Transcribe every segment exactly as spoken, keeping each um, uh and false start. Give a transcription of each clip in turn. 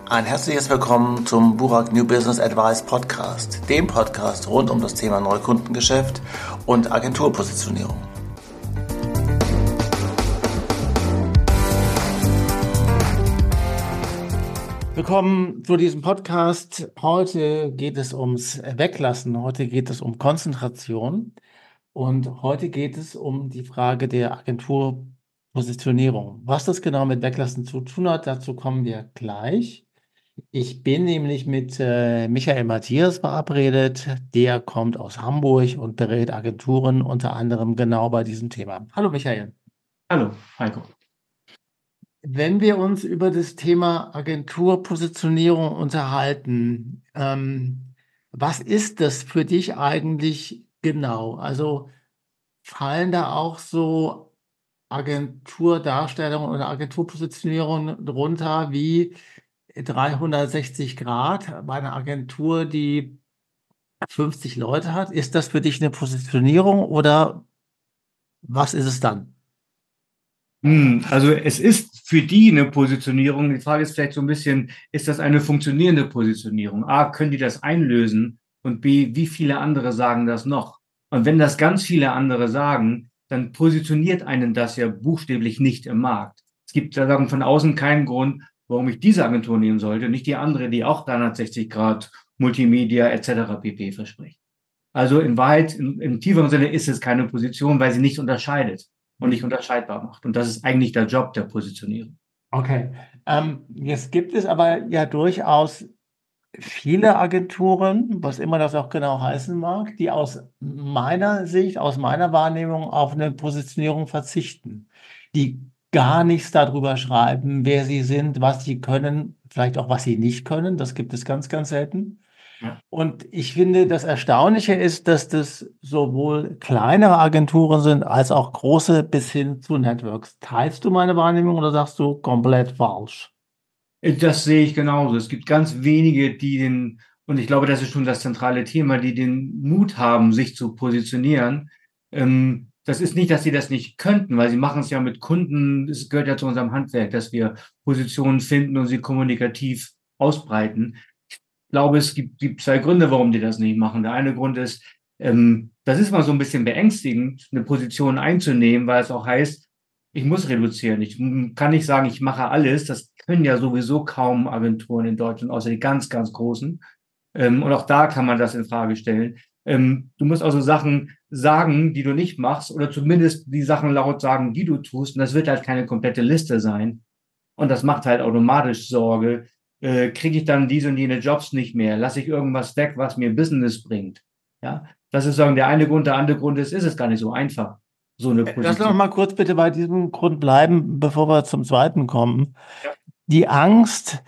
Ein herzliches Willkommen zum Burak New Business Advice Podcast, dem Podcast rund um das Thema Neukundengeschäft und Agenturpositionierung. Willkommen zu diesem Podcast. Heute geht es ums Weglassen, heute geht es um Konzentration und heute geht es um die Frage der Agenturpositionierung. Was das genau mit Weglassen zu tun hat, dazu kommen wir gleich. Ich bin nämlich mit äh, Michael Matthias verabredet. Der kommt aus Hamburg und berät Agenturen unter anderem genau bei diesem Thema. Hallo Michael. Hallo Heiko. Wenn wir uns über das Thema Agenturpositionierung unterhalten, ähm, was ist das für dich eigentlich genau? Also fallen da auch so Agenturdarstellungen oder Agenturpositionierungen drunter wie dreihundertsechzig Grad bei einer Agentur, die fünfzig Leute hat? Ist das für dich eine Positionierung oder was ist es dann? Hm, also es ist für die eine Positionierung. Die Frage ist vielleicht so ein bisschen, ist das eine funktionierende Positionierung? A, können die das einlösen? Und B, wie viele andere sagen das noch? Und wenn das ganz viele andere sagen, dann positioniert einen das ja buchstäblich nicht im Markt. Es gibt da sagen von außen keinen Grund, warum ich diese Agentur nehmen sollte, nicht die andere, die auch dreihundertsechzig Grad Multimedia et cetera pp. Verspricht. Also in Wahrheit, im, im tieferen Sinne ist es keine Position, weil sie nicht unterscheidet und nicht unterscheidbar macht. Und das ist eigentlich der Job der Positionierung. Okay. Ähm, jetzt gibt es aber ja durchaus viele Agenturen, was immer das auch genau heißen mag, die aus meiner Sicht, aus meiner Wahrnehmung auf eine Positionierung verzichten, die gar nichts darüber schreiben, wer sie sind, was sie können, vielleicht auch was sie nicht können. Das gibt es ganz, ganz selten. Ja. Und ich finde, das Erstaunliche ist, dass das sowohl kleinere Agenturen sind, als auch große bis hin zu Networks. Teilst du meine Wahrnehmung oder sagst du komplett falsch? Das sehe ich genauso. Es gibt ganz wenige, die den, und ich glaube, das ist schon das zentrale Thema, die den Mut haben, sich zu positionieren. Ähm, das ist nicht, dass sie das nicht könnten, weil sie machen es ja mit Kunden. Es gehört ja zu unserem Handwerk, dass wir Positionen finden und sie kommunikativ ausbreiten. Ich glaube, es gibt, gibt zwei Gründe, warum die das nicht machen. Der eine Grund ist, ähm, das ist mal so ein bisschen beängstigend, eine Position einzunehmen, weil es auch heißt, ich muss reduzieren. Ich kann nicht sagen, ich mache alles. Das können ja sowieso kaum Agenturen in Deutschland, außer die ganz, ganz großen. Ähm, und auch da kann man das in Frage stellen. Ähm, du musst also Sachen sagen, die du nicht machst, oder zumindest die Sachen laut sagen, die du tust. Und das wird halt keine komplette Liste sein. Und das macht halt automatisch Sorge. Äh, kriege ich dann diese und jene Jobs nicht mehr? Lasse ich irgendwas weg, was mir Business bringt? Ja, das ist sagen der eine Grund. Der andere Grund ist, ist es gar nicht so einfach, so eine Position. Lass uns noch mal kurz bitte bei diesem Grund bleiben, bevor wir zum zweiten kommen. Ja. Die Angst,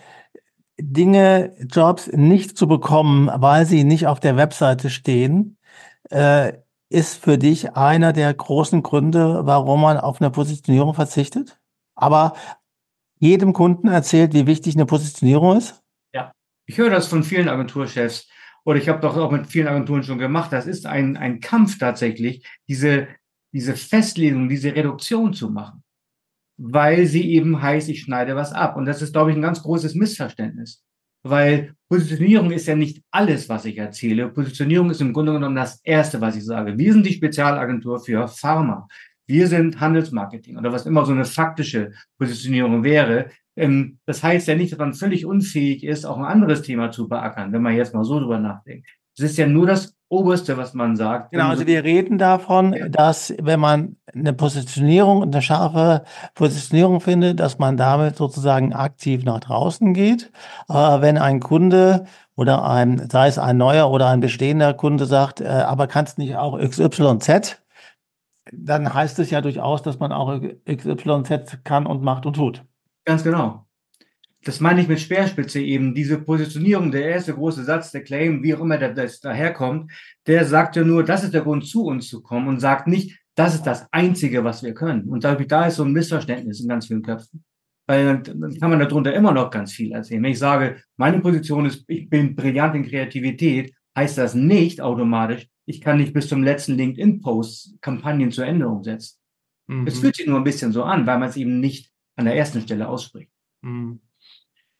Dinge, Jobs nicht zu bekommen, weil sie nicht auf der Webseite stehen, äh, ist für dich einer der großen Gründe, warum man auf eine Positionierung verzichtet? Aber jedem Kunden erzählt, wie wichtig eine Positionierung ist? Ja, ich höre das von vielen Agenturchefs oder ich habe doch auch mit vielen Agenturen schon gemacht. Das ist ein, ein Kampf tatsächlich, diese, diese Festlegung, diese Reduktion zu machen, weil sie eben heißt, ich schneide was ab. Und das ist, glaube ich, ein ganz großes Missverständnis, weil Positionierung ist ja nicht alles, was ich erzähle. Positionierung ist im Grunde genommen das Erste, was ich sage. Wir sind die Spezialagentur für Pharma. Wir sind Handelsmarketing oder was immer so eine faktische Positionierung wäre. Das heißt ja nicht, dass man völlig unfähig ist, auch ein anderes Thema zu beackern, wenn man jetzt mal so drüber nachdenkt. Es ist ja nur das Oberste, was man sagt. Genau, also wir reden davon, ja, dass wenn man eine Positionierung, eine scharfe Positionierung findet, dass man damit sozusagen aktiv nach draußen geht. Aber wenn ein Kunde oder ein, sei es ein neuer oder ein bestehender Kunde sagt, äh, aber kannst nicht auch X Y Z, dann heißt es ja durchaus, dass man auch X Y Z kann und macht und tut. Ganz genau. Das meine ich mit Speerspitze eben. Diese Positionierung, der erste große Satz, der Claim, wie auch immer der, das daherkommt, der sagt ja nur, das ist der Grund, zu uns zu kommen und sagt nicht, das ist das Einzige, was wir können. Und da, da ist so ein Missverständnis in ganz vielen Köpfen. Weil dann kann man darunter immer noch ganz viel erzählen. Wenn ich sage, meine Position ist, ich bin brillant in Kreativität, heißt das nicht automatisch, ich kann nicht bis zum letzten LinkedIn-Post Kampagnen zur Ende umsetzen. Mhm. Es fühlt sich nur ein bisschen so an, weil man es eben nicht an der ersten Stelle ausspricht. Mhm.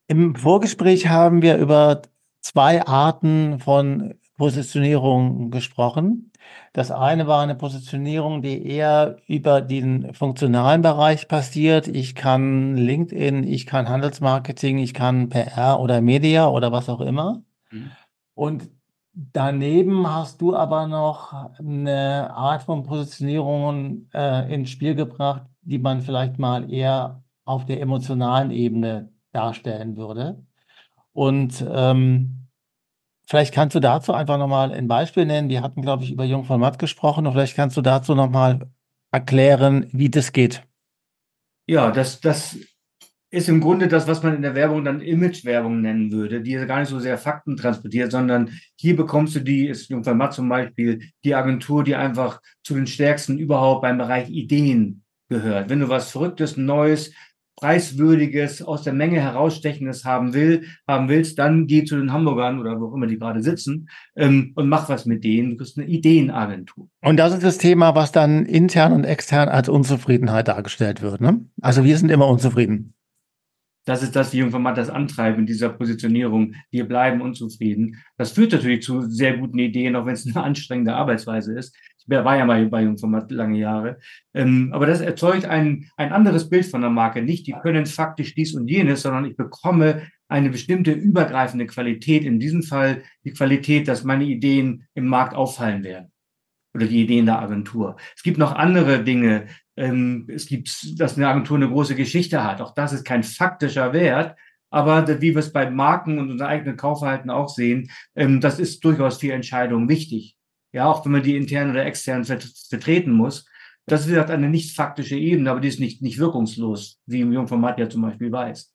Im Vorgespräch haben wir über zwei Arten von Positionierung gesprochen. Das eine war eine Positionierung, die eher über den funktionalen Bereich passiert. Ich kann LinkedIn, ich kann Handelsmarketing, ich kann P R oder Media oder was auch immer. Mhm. Und daneben hast du aber noch eine Art von Positionierung äh, ins Spiel gebracht, die man vielleicht mal eher auf der emotionalen Ebene darstellen würde. Und ähm, vielleicht kannst du dazu einfach nochmal ein Beispiel nennen. Wir hatten, glaube ich, über Jung von Matt gesprochen und vielleicht kannst du dazu nochmal erklären, wie das geht. Ja, das, das ist im Grunde das, was man in der Werbung dann Image-Werbung nennen würde, die ja gar nicht so sehr Fakten transportiert, sondern hier bekommst du die, ist Jungfrau Matt zum Beispiel, die Agentur, die einfach zu den stärksten überhaupt beim Bereich Ideen gehört. Wenn du was Verrücktes, Neues, Preiswürdiges, aus der Menge herausstechendes haben will, haben willst, dann geh zu den Hamburgern oder wo auch immer die gerade sitzen ähm, und mach was mit denen. Du bist eine Ideenagentur. Und das ist das Thema, was dann intern und extern als Unzufriedenheit dargestellt wird, ne? Also wir sind immer unzufrieden. Das ist das, wie Jungformat das antreiben in dieser Positionierung. Wir bleiben unzufrieden. Das führt natürlich zu sehr guten Ideen, auch wenn es eine anstrengende Arbeitsweise ist. Ich war ja mal bei Jungformat lange Jahre. Ähm, aber das erzeugt ein, ein anderes Bild von der Marke. Nicht, die können faktisch dies und jenes, sondern ich bekomme eine bestimmte übergreifende Qualität. In diesem Fall die Qualität, dass meine Ideen im Markt auffallen werden. Oder die Ideen der Agentur. Es gibt noch andere Dinge. Ähm, es gibt, dass eine Agentur eine große Geschichte hat. Auch das ist kein faktischer Wert. Aber wie wir es bei Marken und unserem eigenen Kaufverhalten auch sehen, ähm, das ist durchaus für Entscheidungen wichtig. Ja, auch wenn man die intern oder extern vertreten muss. Das ist halt eine nicht faktische Ebene, aber die ist nicht, nicht wirkungslos, wie im Jungformat ja zum Beispiel weiß.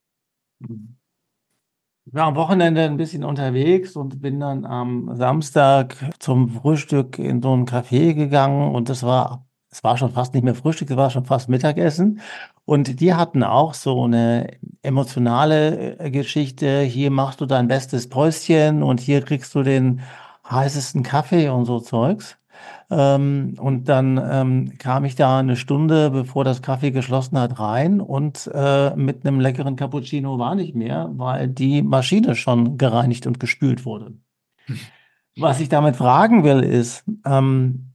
Ich war am Wochenende ein bisschen unterwegs und bin dann am Samstag zum Frühstück in so ein Café gegangen und das war, es war schon fast nicht mehr Frühstück, es war schon fast Mittagessen. Und die hatten auch so eine emotionale äh, Geschichte. Hier machst du dein bestes Päuschen und hier kriegst du den heißesten Kaffee und so Zeugs. Ähm, und dann ähm, kam ich da eine Stunde, bevor das Café geschlossen hat, rein und äh, mit einem leckeren Cappuccino war nicht mehr, weil die Maschine schon gereinigt und gespült wurde. Was ich damit fragen will, ist, ähm,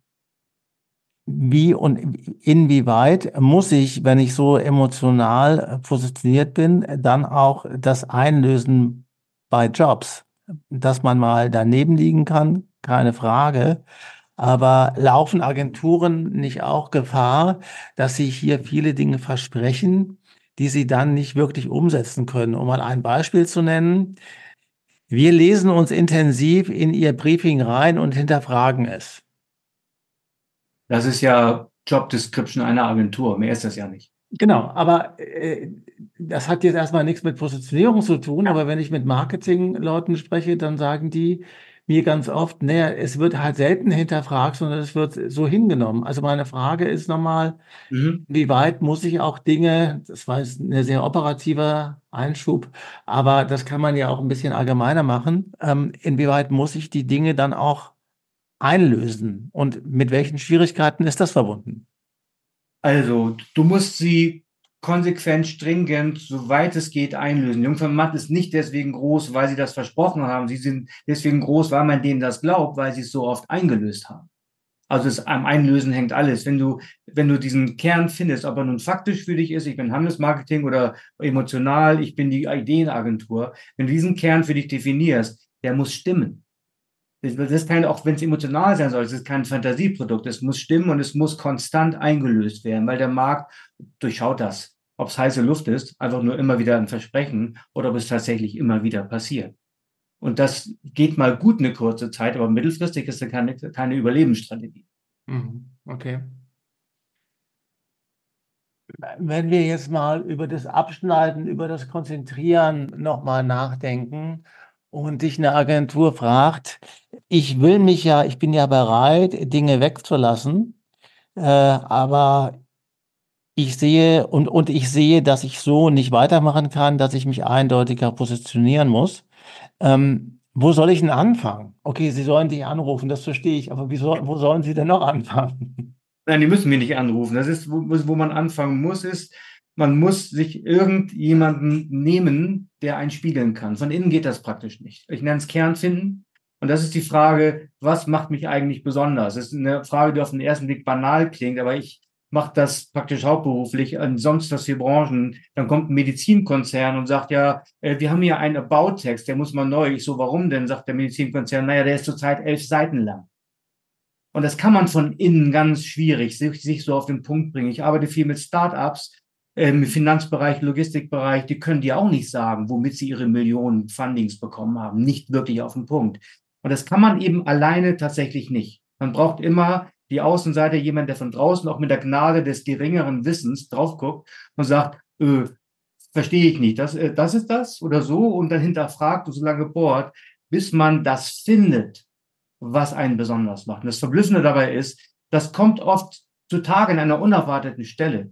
wie und inwieweit muss ich, wenn ich so emotional äh, positioniert bin, dann auch das einlösen bei Jobs, dass man mal daneben liegen kann, keine Frage. Aber laufen Agenturen nicht auch Gefahr, dass sie hier viele Dinge versprechen, die sie dann nicht wirklich umsetzen können? Um mal ein Beispiel zu nennen. Wir lesen uns intensiv in Ihr Briefing rein und hinterfragen es. Das ist ja Job Description einer Agentur. Mehr ist das ja nicht. Genau, aber äh, das hat jetzt erstmal nichts mit Positionierung zu tun, aber wenn ich mit Marketingleuten spreche, dann sagen die mir ganz oft, naja, es wird halt selten hinterfragt, sondern es wird so hingenommen. Also meine Frage ist nochmal, Mhm. wie weit muss ich auch Dinge, das war jetzt ein sehr operativer Einschub, aber das kann man ja auch ein bisschen allgemeiner machen, ähm, inwieweit muss ich die Dinge dann auch einlösen und mit welchen Schwierigkeiten ist das verbunden? Also, du musst sie konsequent, stringent, soweit es geht, einlösen. Jungfrau Matt ist nicht deswegen groß, weil sie das versprochen haben. Sie sind deswegen groß, weil man denen das glaubt, weil sie es so oft eingelöst haben. Also es, am Einlösen hängt alles. Wenn du, wenn du diesen Kern findest, ob er nun faktisch für dich ist, ich bin Handelsmarketing oder emotional, ich bin die Ideenagentur, wenn du diesen Kern für dich definierst, der muss stimmen. Das ist kein, auch wenn es emotional sein soll, es ist kein Fantasieprodukt. Es muss stimmen und es muss konstant eingelöst werden, weil der Markt durchschaut das. Ob es heiße Luft ist, einfach nur immer wieder ein Versprechen oder ob es tatsächlich immer wieder passiert. Und das geht mal gut eine kurze Zeit, aber mittelfristig ist das keine, keine Überlebensstrategie. Mhm. Okay. Wenn wir jetzt mal über das Abschneiden, über das Konzentrieren nochmal nachdenken und dich eine Agentur fragt, ich will mich ja, ich bin ja bereit, Dinge wegzulassen, äh, aber ich sehe und, und ich sehe, dass ich so nicht weitermachen kann, dass ich mich eindeutiger positionieren muss. Ähm, wo soll ich denn anfangen? Okay, Sie sollen dich anrufen, das verstehe ich, aber wie soll, wo sollen Sie denn noch anfangen? Nein, die müssen wir nicht anrufen. Das ist, wo, wo man anfangen muss, ist, Man muss sich irgendjemanden nehmen, der einen spiegeln kann. Von innen geht das praktisch nicht. Ich nenne es Kernfinden. Und das ist die Frage, was macht mich eigentlich besonders? Das ist eine Frage, die auf den ersten Blick banal klingt, aber ich mache das praktisch hauptberuflich. Ansonsten das für Branchen. Dann kommt ein Medizinkonzern und sagt, ja, äh, wir haben hier einen About-Text, der muss mal neu. Ich so, warum denn? Sagt der Medizinkonzern, naja, der ist zurzeit elf Seiten lang. Und das kann man von innen ganz schwierig sich, sich so auf den Punkt bringen. Ich arbeite viel mit Startups im Finanzbereich, Logistikbereich, die können dir auch nicht sagen, womit sie ihre Millionen Fundings bekommen haben. Nicht wirklich auf den Punkt. Und das kann man eben alleine tatsächlich nicht. Man braucht immer die Außenseite, jemand, der von draußen auch mit der Gnade des geringeren Wissens drauf guckt und sagt, äh, verstehe ich nicht, das, äh, das ist das oder so, und dann hinterfragt und so lange bohrt, bis man das findet, was einen besonders macht. Und das Verblüffende dabei ist, das kommt oft zutage an einer unerwarteten Stelle.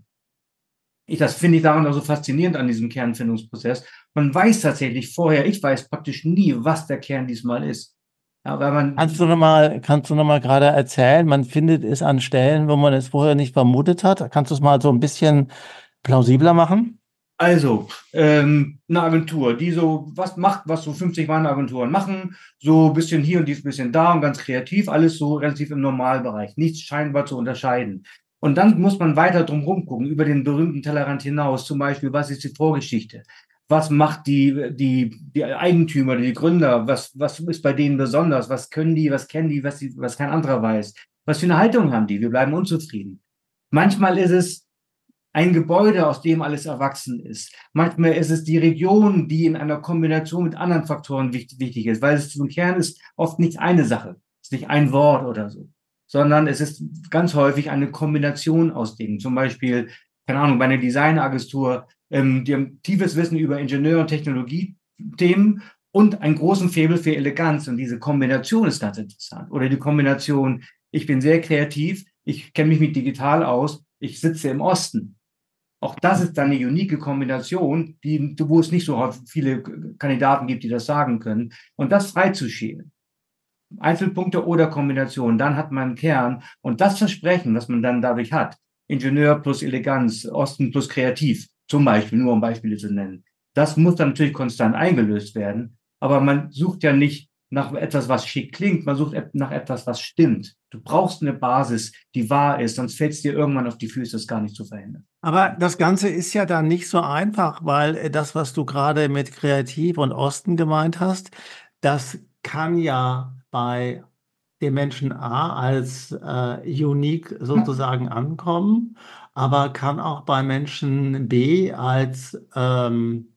Ich, das finde ich daran auch so faszinierend an diesem Kernfindungsprozess. Man weiß tatsächlich vorher, ich weiß praktisch nie, was der Kern diesmal ist. Ja, weil man, Kannst du noch mal, kannst du noch mal gerade erzählen, man findet es an Stellen, wo man es vorher nicht vermutet hat. Kannst du es mal so ein bisschen plausibler machen? also, ähm, eine Agentur, die so was macht, was so fünfzig Mann-Agenturen machen, so ein bisschen hier und dies, ein bisschen da und ganz kreativ, alles so relativ im Normalbereich, nichts scheinbar zu unterscheiden. Und dann muss man weiter drum rumgucken, über den berühmten Tellerrand hinaus, zum Beispiel, was ist die Vorgeschichte? Was macht die, die, die Eigentümer, die Gründer? Was, was ist bei denen besonders? Was können die, was kennen die, was, die, was kein anderer weiß? Was für eine Haltung haben die? Wir bleiben unzufrieden. Manchmal ist es ein Gebäude, aus dem alles erwachsen ist. Manchmal ist es die Region, die in einer Kombination mit anderen Faktoren wichtig, wichtig ist, weil es zum Kern ist oft nicht eine Sache, es ist nicht ein Wort oder so, sondern es ist ganz häufig eine Kombination aus Dingen. Zum Beispiel, keine Ahnung, bei einer Designagentur, ähm, die haben tiefes Wissen über Ingenieur- und Technologiethemen und einen großen Faible für Eleganz. Und diese Kombination ist ganz interessant. Oder die Kombination, ich bin sehr kreativ, ich kenne mich mit digital aus, ich sitze im Osten. Auch das ist dann eine unique Kombination, die, wo es nicht so viele Kandidaten gibt, die das sagen können. Und das freizuschälen. Einzelpunkte oder Kombinationen, dann hat man einen Kern. Und das Versprechen, das man dann dadurch hat, Ingenieur plus Eleganz, Osten plus Kreativ, zum Beispiel, nur um Beispiele zu nennen, das muss dann natürlich konstant eingelöst werden. Aber man sucht ja nicht nach etwas, was schick klingt, man sucht nach etwas, was stimmt. Du brauchst eine Basis, die wahr ist, sonst fällt es dir irgendwann auf die Füße, das gar nicht zu verhindern. Aber das Ganze ist ja dann nicht so einfach, weil äh, das, was du gerade mit Kreativ und Osten gemeint hast, das kann ja bei dem Menschen A als äh, unique sozusagen ankommen, aber kann auch bei Menschen B als ähm,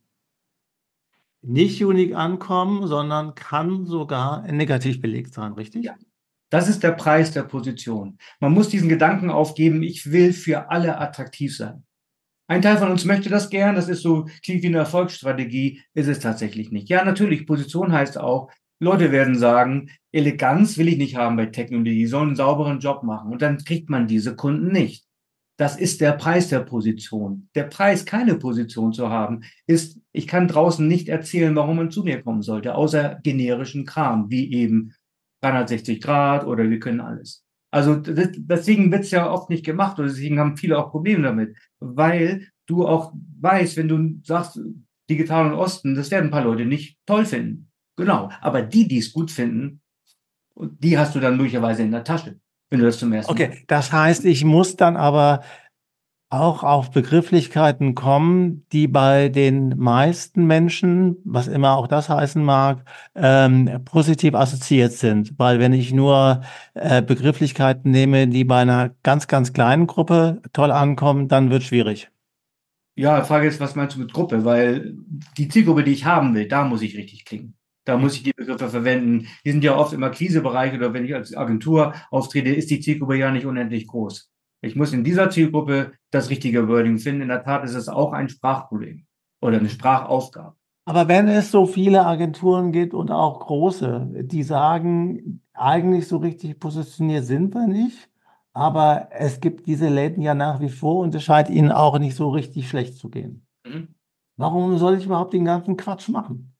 nicht unique ankommen, sondern kann sogar negativ belegt sein, richtig? Ja. Das ist der Preis der Position. Man muss diesen Gedanken aufgeben, ich will für alle attraktiv sein. Ein Teil von uns möchte das gern, das ist so, klingt wie eine Erfolgsstrategie, ist es tatsächlich nicht. Ja, natürlich, Position heißt auch, Leute werden sagen, Eleganz will ich nicht haben bei Technologie, die sollen einen sauberen Job machen und dann kriegt man diese Kunden nicht. Das ist der Preis der Position. Der Preis, keine Position zu haben, ist, ich kann draußen nicht erzählen, warum man zu mir kommen sollte, außer generischen Kram, wie eben dreihundertsechzig Grad oder wir können alles. Also das, deswegen wird es ja oft nicht gemacht oder deswegen haben viele auch Probleme damit, weil du auch weißt, wenn du sagst, digital und Osten, das werden ein paar Leute nicht toll finden. Genau, aber die, die es gut finden, die hast du dann möglicherweise in der Tasche, wenn du das zum ersten Mal. Okay, das heißt, ich muss dann aber auch auf Begrifflichkeiten kommen, die bei den meisten Menschen, was immer auch das heißen mag, ähm, positiv assoziiert sind. Weil wenn ich nur äh, Begrifflichkeiten nehme, die bei einer ganz, ganz kleinen Gruppe toll ankommen, dann wird schwierig. Ja, Frage ist, was meinst du mit Gruppe? Weil die Zielgruppe, die ich haben will, da muss ich richtig klingen. Da muss ich die Begriffe verwenden. Die sind ja oft im Akquisebereich oder wenn ich als Agentur auftrete, ist die Zielgruppe ja nicht unendlich groß. Ich muss in dieser Zielgruppe das richtige Wording finden. In der Tat ist es auch ein Sprachproblem oder eine Sprachaufgabe. Aber wenn es so viele Agenturen gibt und auch große, die sagen, eigentlich so richtig positioniert sind wir nicht, aber es gibt diese Läden ja nach wie vor und es scheint ihnen auch nicht so richtig schlecht zu gehen. Mhm. Warum soll ich überhaupt den ganzen Quatsch machen?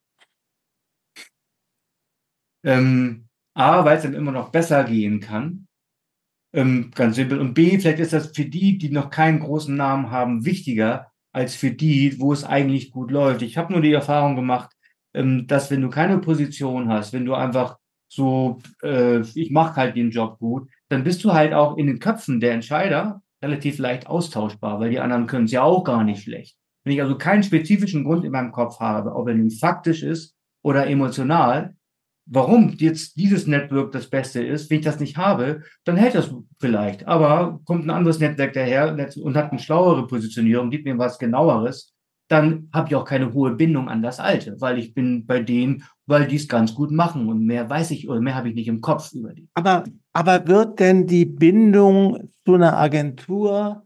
Ähm, A, weil es dann immer noch besser gehen kann. Ähm, ganz simpel. Und B, vielleicht ist das für die, die noch keinen großen Namen haben, wichtiger, als für die, wo es eigentlich gut läuft. Ich habe nur die Erfahrung gemacht, ähm, dass wenn du keine Position hast, wenn du einfach so, äh, ich mache halt den Job gut, dann bist du halt auch in den Köpfen der Entscheider relativ leicht austauschbar, weil die anderen können es ja auch gar nicht schlecht. Wenn ich also keinen spezifischen Grund in meinem Kopf habe, ob er nun faktisch ist oder emotional, warum jetzt dieses Network das Beste ist, wenn ich das nicht habe, dann hält das vielleicht. Aber kommt ein anderes Netzwerk daher und hat eine schlauere Positionierung, gibt mir was Genaueres, dann habe ich auch keine hohe Bindung an das Alte, weil ich bin bei denen, weil die es ganz gut machen und mehr weiß ich oder mehr habe ich nicht im Kopf über die. Aber, aber wird denn die Bindung zu einer Agentur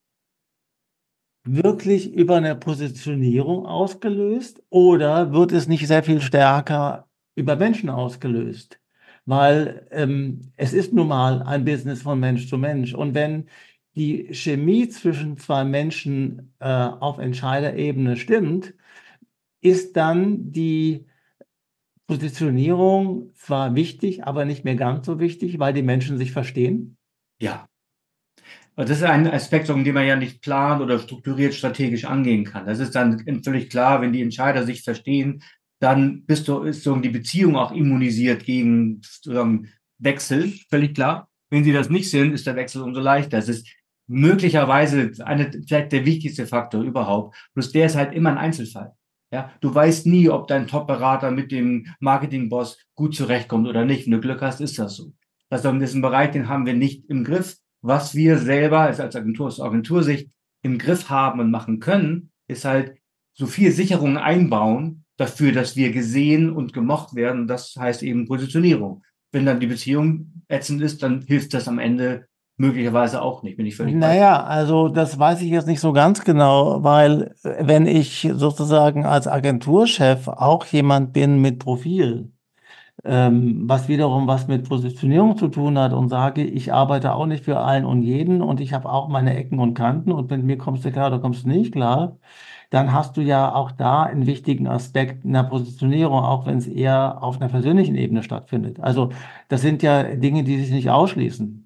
wirklich über eine Positionierung ausgelöst oder wird es nicht sehr viel stärker über Menschen ausgelöst? Weil ähm, es ist nun mal ein Business von Mensch zu Mensch. Und wenn die Chemie zwischen zwei Menschen äh, auf Entscheiderebene stimmt, ist dann die Positionierung zwar wichtig, aber nicht mehr ganz so wichtig, weil die Menschen sich verstehen? Ja. Das ist ein Aspekt, um den man ja nicht plant oder strukturiert strategisch angehen kann. Das ist dann völlig klar, wenn die Entscheider sich verstehen, dann bist du, ist so die Beziehung auch immunisiert gegen sozusagen Wechsel, völlig klar. Wenn sie das nicht sind, ist der Wechsel umso leichter. Das ist möglicherweise eine, vielleicht der wichtigste Faktor überhaupt. Bloß der ist halt immer ein Einzelfall. Ja, du weißt nie, ob dein Top-Berater mit dem Marketing-Boss gut zurechtkommt oder nicht. Wenn du Glück hast, ist das so. Also in diesem Bereich, den haben wir nicht im Griff. Was wir selber als Agentur, aus Agentursicht im Griff haben und machen können, ist halt so viel Sicherungen einbauen dafür, dass wir gesehen und gemocht werden. Das heißt eben Positionierung. Wenn dann die Beziehung ätzend ist, dann hilft das am Ende möglicherweise auch nicht. Bin ich völlig bei. Naja, also das weiß ich jetzt nicht so ganz genau, weil äh, wenn ich sozusagen als Agenturchef auch jemand bin mit Profil, ähm, was wiederum was mit Positionierung zu tun hat und sage, ich arbeite auch nicht für allen und jeden und ich habe auch meine Ecken und Kanten und mit mir kommst du klar oder kommst du nicht klar, dann hast du ja auch da einen wichtigen Aspekt in der Positionierung, auch wenn es eher auf einer persönlichen Ebene stattfindet. Also das sind ja Dinge, die sich nicht ausschließen.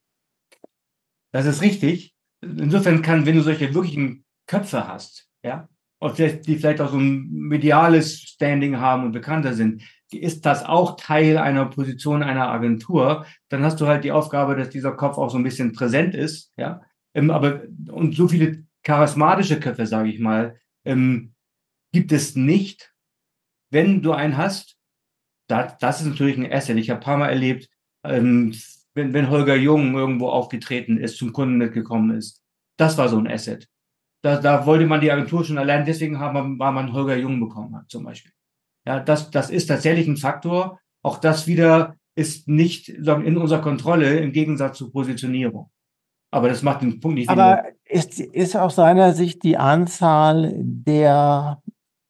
Das ist richtig. Insofern kann, wenn du solche wirklichen Köpfe hast, ja, und vielleicht, die vielleicht auch so ein mediales Standing haben und bekannter sind, ist das auch Teil einer Position einer Agentur, dann hast du halt die Aufgabe, dass dieser Kopf auch so ein bisschen präsent ist, ja. Ähm, aber, und so viele charismatische Köpfe, sage ich mal, ähm, gibt es nicht. Wenn du einen hast, das, das ist natürlich ein Asset. Ich habe ein paar Mal erlebt, ähm, wenn, wenn Holger Jung irgendwo aufgetreten ist, zum Kunden mitgekommen ist. Das war so ein Asset. Da, da wollte man die Agentur schon allein deswegen haben, weil man Holger Jung bekommen hat, zum Beispiel. Ja, das, das ist tatsächlich ein Faktor. Auch das wieder ist nicht sagen, in unserer Kontrolle im Gegensatz zur Positionierung. Aber das macht den Punkt nicht weniger. Aber ist, ist aus seiner Sicht die Anzahl der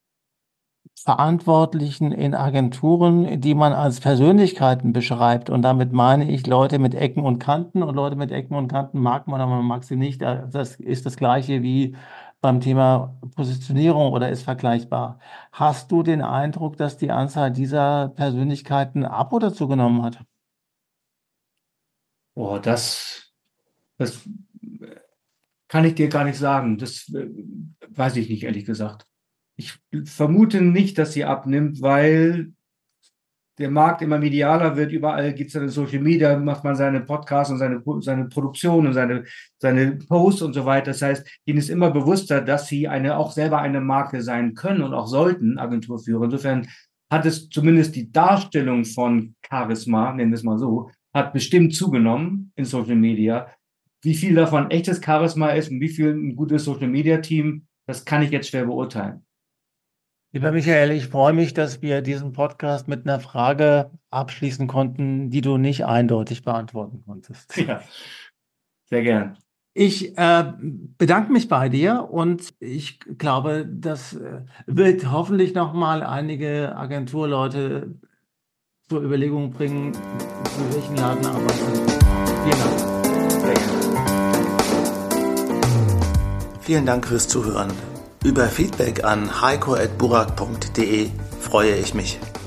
Verantwortlichen in Agenturen, die man als Persönlichkeiten beschreibt, und damit meine ich Leute mit Ecken und Kanten, und Leute mit Ecken und Kanten mag man, aber man mag sie nicht. Das ist das Gleiche wie beim Thema Positionierung oder ist vergleichbar. Hast du den Eindruck, dass die Anzahl dieser Persönlichkeiten ab- oder zugenommen hat? Oh, das, das kann ich dir gar nicht sagen. Das äh, weiß ich nicht, ehrlich gesagt. Ich vermute nicht, dass sie abnimmt, weil der Markt immer medialer wird. Überall gibt es dann Social Media, macht man seine Podcasts und seine, seine Produktion und seine, seine Posts und so weiter. Das heißt, ihnen ist immer bewusster, dass sie eine, auch selber eine Marke sein können und auch sollten, Agenturführer. Insofern hat es zumindest die Darstellung von Charisma, nennen wir es mal so, hat bestimmt zugenommen in Social Media. Wie viel davon echtes Charisma ist und wie viel ein gutes Social Media Team, das kann ich jetzt schwer beurteilen. Lieber Michael, ich freue mich, dass wir diesen Podcast mit einer Frage abschließen konnten, die du nicht eindeutig beantworten konntest. Ja, sehr gern. Ich äh, bedanke mich bei dir und ich glaube, das äh, wird hoffentlich noch mal einige Agenturleute zur Überlegung bringen, für welchen Laden arbeiten. Vielen Dank. Sehr gerne. Vielen Dank fürs Zuhören. Über Feedback an heiko at burak punkt de freue ich mich.